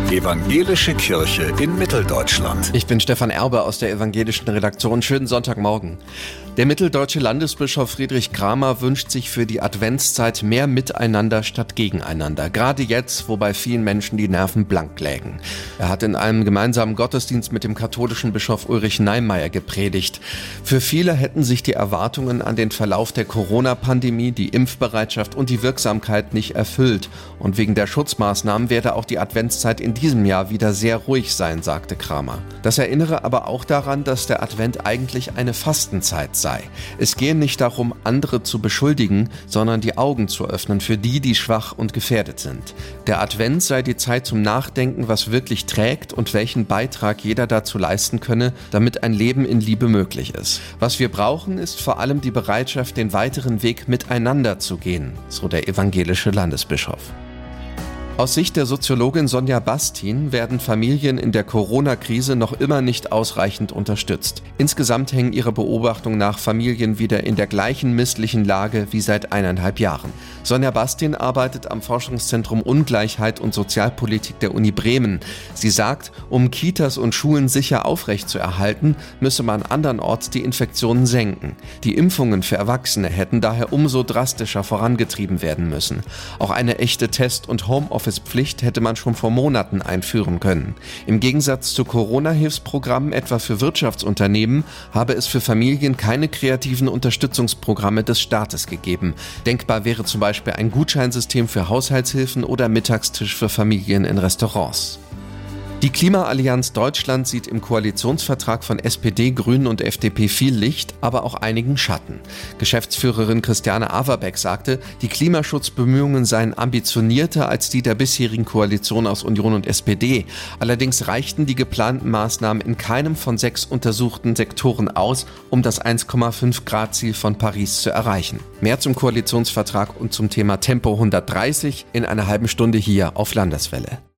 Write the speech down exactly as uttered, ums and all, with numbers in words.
Evangelische Kirche in Mitteldeutschland. Ich bin Stefan Erbe aus der evangelischen Redaktion. Schönen Sonntagmorgen. Der mitteldeutsche Landesbischof Friedrich Kramer wünscht sich für die Adventszeit mehr Miteinander statt Gegeneinander. Gerade jetzt, wo bei vielen Menschen die Nerven blank lägen. Er hat in einem gemeinsamen Gottesdienst mit dem katholischen Bischof Ulrich Neimeyer gepredigt. Für viele hätten sich die Erwartungen an den Verlauf der Corona-Pandemie, die Impfbereitschaft und die Wirksamkeit nicht erfüllt. Und wegen der Schutzmaßnahmen werde auch die Adventszeit in diesem Jahr wieder sehr ruhig sein, sagte Kramer. Das erinnere aber auch daran, dass der Advent eigentlich eine Fastenzeit sei. Es gehe nicht darum, andere zu beschuldigen, sondern die Augen zu öffnen für die, die schwach und gefährdet sind. Der Advent sei die Zeit zum Nachdenken, was wirklich trägt und welchen Beitrag jeder dazu leisten könne, damit ein Leben in Liebe möglich ist. Was wir brauchen, ist vor allem die Bereitschaft, den weiteren Weg miteinander zu gehen, so der evangelische Landesbischof. Aus Sicht der Soziologin Sonja Bastin werden Familien in der Corona-Krise noch immer nicht ausreichend unterstützt. Insgesamt hängen ihrer Beobachtung nach Familien wieder in der gleichen misslichen Lage wie seit eineinhalb Jahren. Sonja Bastin arbeitet am Forschungszentrum Ungleichheit und Sozialpolitik der Uni Bremen. Sie sagt, um Kitas und Schulen sicher aufrechtzuerhalten, müsse man andernorts die Infektionen senken. Die Impfungen für Erwachsene hätten daher umso drastischer vorangetrieben werden müssen. Auch eine echte Test- und Homeoffice Pflicht hätte man schon vor Monaten einführen können. Im Gegensatz zu Corona-Hilfsprogrammen etwa für Wirtschaftsunternehmen habe es für Familien keine kreativen Unterstützungsprogramme des Staates gegeben. Denkbar wäre zum Beispiel ein Gutscheinsystem für Haushaltshilfen oder Mittagstisch für Familien in Restaurants. Die Klimaallianz Deutschland sieht im Koalitionsvertrag von S P D, Grünen und F D P viel Licht, aber auch einigen Schatten. Geschäftsführerin Christiane Averbeck sagte, die Klimaschutzbemühungen seien ambitionierter als die der bisherigen Koalition aus Union und S P D. Allerdings reichten die geplanten Maßnahmen in keinem von sechs untersuchten Sektoren aus, um das eins Komma fünf Grad Ziel von Paris zu erreichen. Mehr zum Koalitionsvertrag und zum Thema Tempo hundertdreißig in einer halben Stunde hier auf Landeswelle.